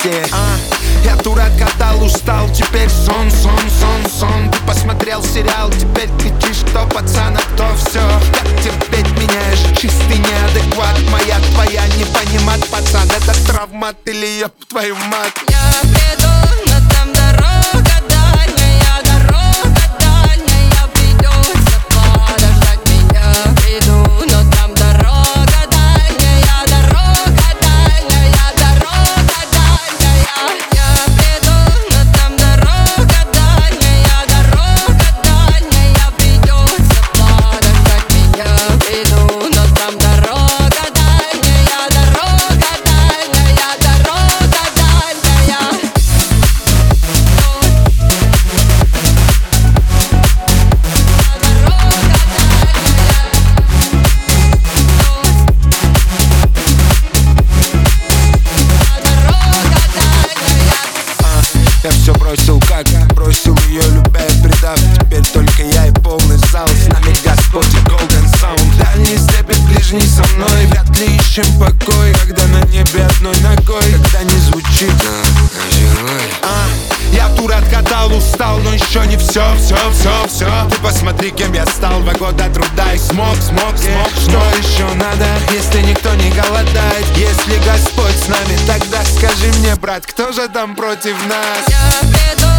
везде. Я тур откатал, устал, теперь сон. Ты посмотрел сериал, теперь кричишь, кто пацан, а кто все. Как терпеть меня, я же чистый неадекват. Моя твоя не понимать, пацан, это травмат или ёб твою мать. Я приду, но там дорога дальняя, придется подождать меня. Приду, но там дорога дальняя. Я приду, но там дорога дальняя, придется подождать меня. Приду, но там дорога дальняя, дорога дальняя. Я все бросил, как бросил ее, любя и предав. Теперь только я и полный зал. С нами Господь и Golden Sound. Дальний степень, ближний со мной. Вряд ли ищем покой, когда на небе одной ногой. Когда не звучит я тур откатал, устал, но еще не все. Ты посмотри, кем я стал. 2 года труда и смог. Что еще надо, если никто не голодает? Если Господь с нами, тогда скажи мне, брат, кто же там против нас? Я приду.